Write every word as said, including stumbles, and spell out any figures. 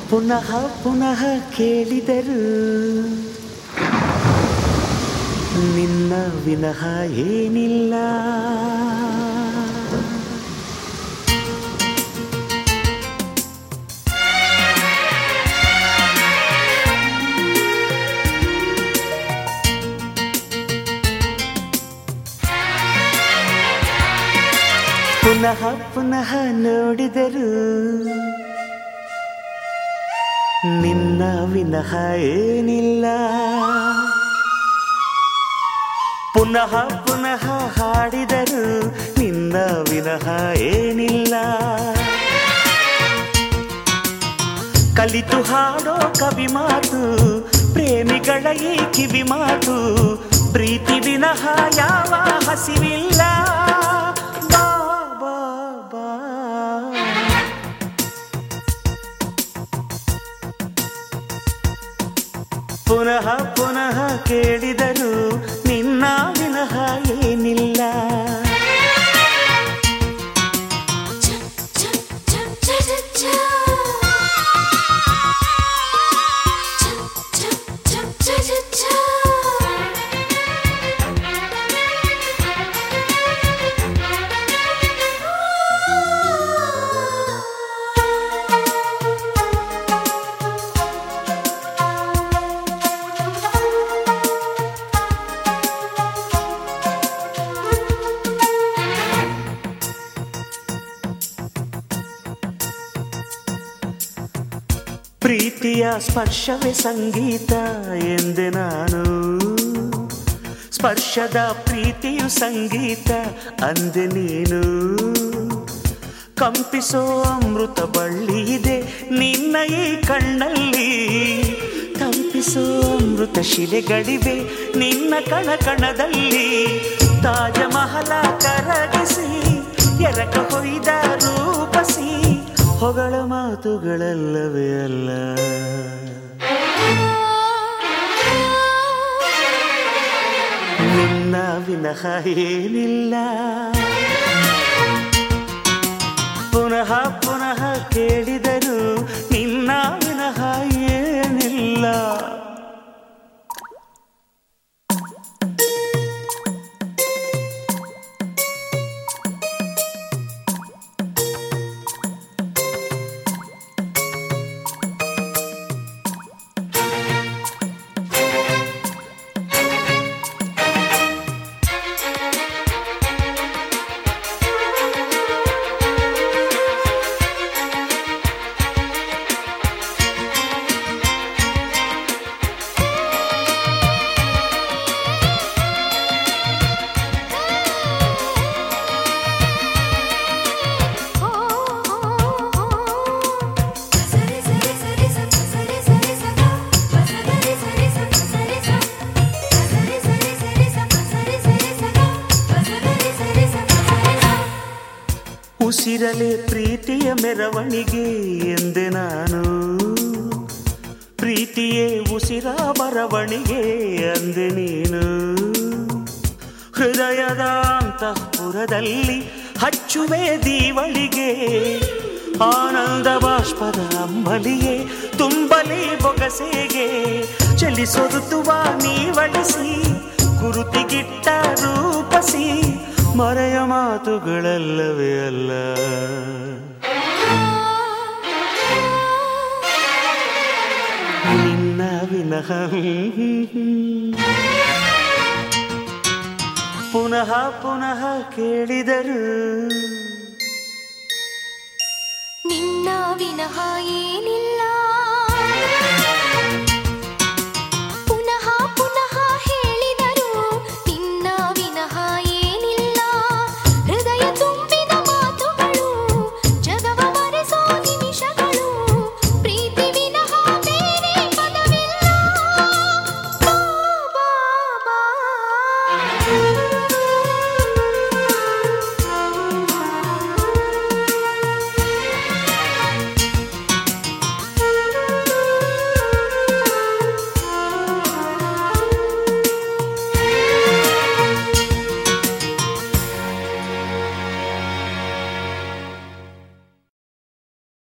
ಪುನಃ ಪುನಃ ಕೇಳಿದರು ನಿನ್ನ ವಿನಃ ಏನಿಲ್ಲ. ಪುನಃ ಪುನಃ ನೋಡಿದರು ನಿನ್ನ ವಿನಃ ಏನಿಲ್ಲ. ಪುನಃ ಪುನಃ ಹಾಡಿದರು ನಿನ್ನ ವಿನಃ ಏನಿಲ್ಲ. ಕಲಿತು ಹಾಡೋ ಕವಿ ಮಾತು ಪ್ರೇಮಿಗಳ ಈ ಕಿವಿ ಮಾತು ಪ್ರೀತಿ ವಿನಃ ಯಾವ ಹಸಿವಿಲ್ಲ. ಪುನಃ ಪುನಃ ಕೇಳಿದರು ನಿನ್ನ ವಿನಃ ಏನಿಲ್ಲ. ಪ್ರೀತಿಯ ಸ್ಪರ್ಶವೇ ಸಂಗೀತ ಎಂದೆ ನಾನು, ಸ್ಪರ್ಶದ ಪ್ರೀತಿಯು ಸಂಗೀತ ಅಂದೆ ನೀನು. ಕಂಪಿಸೋ ಅಮೃತ ಬಳ್ಳಿ ಇದೆ ನಿನ್ನ ಈ ಕಣ್ಣಲ್ಲಿ, ತಂಪಿಸೋ ಅಮೃತ ಶಿಲೆಗಳಿವೆ ನಿನ್ನ ಕಣ ಕಣದಲ್ಲಿ. ತಾಜ ಮಹಲ ಕರಗಿಸಿ ಎರಕ ಹೊಯ್ದ ರೂಪಸಿ ಹೊಗಳ ಮಾತುಗಳಲ್ಲವೇ ಅಲ್ಲ. ನಿನ್ನ ವಿನಃ ಏನಿಲ್ಲ. ಪುನಃ ಪುನಃ ಕೇಳಿದರು ನಿನ್ನ ವಿನಃ ಏನಿಲ್ಲ. ಉಸಿರಲೆ ಪ್ರೀತಿಯ ಮೆರವಣಿಗೆ ಎಂದೆ ನಾನು, ಪ್ರೀತಿಯೇ ಉಸಿರ ಬರವಣಿಗೆ ಅಂದೆ ನೀನು. ಹೃದಯದ ಅಂತಃಪುರದಲ್ಲಿ ಹಚ್ಚುವೆ ದೀವಳಿಗೆ, ಆನಂದ ಬಾಷ್ಪದ ಅಂಬಲಿಯೇ ತುಂಬಲಿ ಬೊಗಸೆಗೆ. ಚಲಿಸೊರುತ್ತುವ ನೀವಳಿಸಿ ಗುರುತಿಗಿಟ್ಟ ರೂಪಸಿ ಮರೆಯ ಮಾತುಗಳಲ್ಲವೇ ಅಲ್ಲ. ನಿನ್ನ ವಿನಃ ಪುನಃ ಪುನಃ ಕೇಳಿದರು ನಿನ್ನ ವಿನಃ ಏನಿಲ್ಲ.